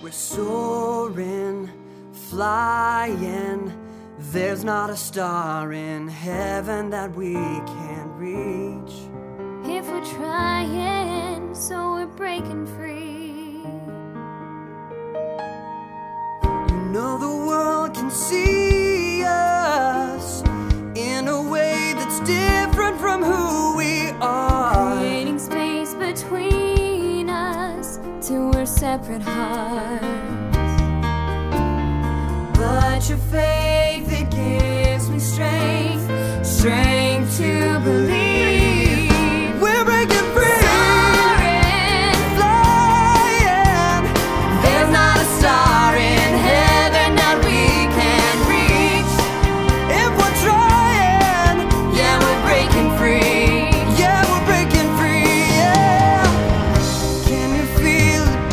We're soaring, flying. There's not a star in heaven that we can't reach. If we're trying, so we're breaking free. You know the world can see us in a way that's different from who we are. Creating space between us till we're separate hearts. But your faith, it gives me strength, strength to believe. We're breaking free, Soaring, flying. There's not a star in heaven that we can't reach. If we're trying, yeah, we're breaking free. Yeah, we're breaking free, yeah. Can you feel it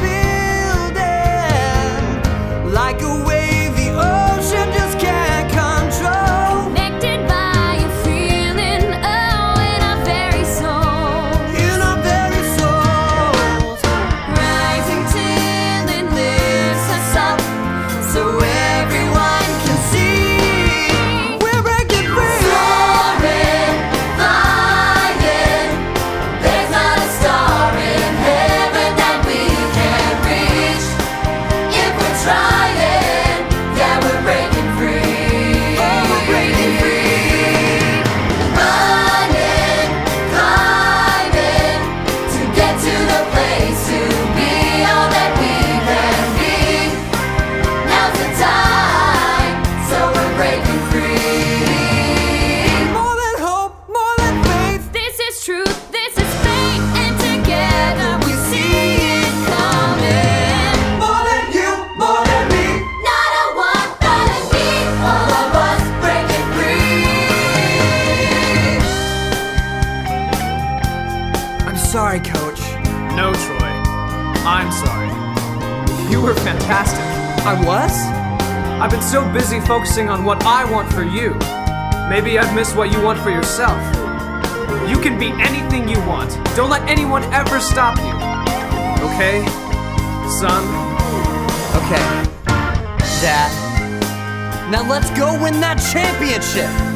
building? Like a wave the ocean just can't control. connected by a feeling, oh, in our very soul. In our very souls, Rising till it lifts us up, so everyone can see. We're breaking free. soaring, flying. There's not a star in heaven that we can't reach. If we're trying, yeah, we're breaking free. Oh, we're breaking free. Running, climbing, to get to the place to be all that we can be. Now's the time, so we're breaking free. More than hope, more than faith. This is truth, this is fate, and together we see it coming. More than you, more than me. Not a one, not a need, All of us breaking free. I'm sorry, Coach. No, Troy. I'm sorry. You were fantastic. I was? I've been so busy focusing on what I want for you. Maybe I've missed what you want for yourself. You can be anything you want. Don't let anyone ever stop you. Okay, son? Okay, Dad. Now let's go win that championship.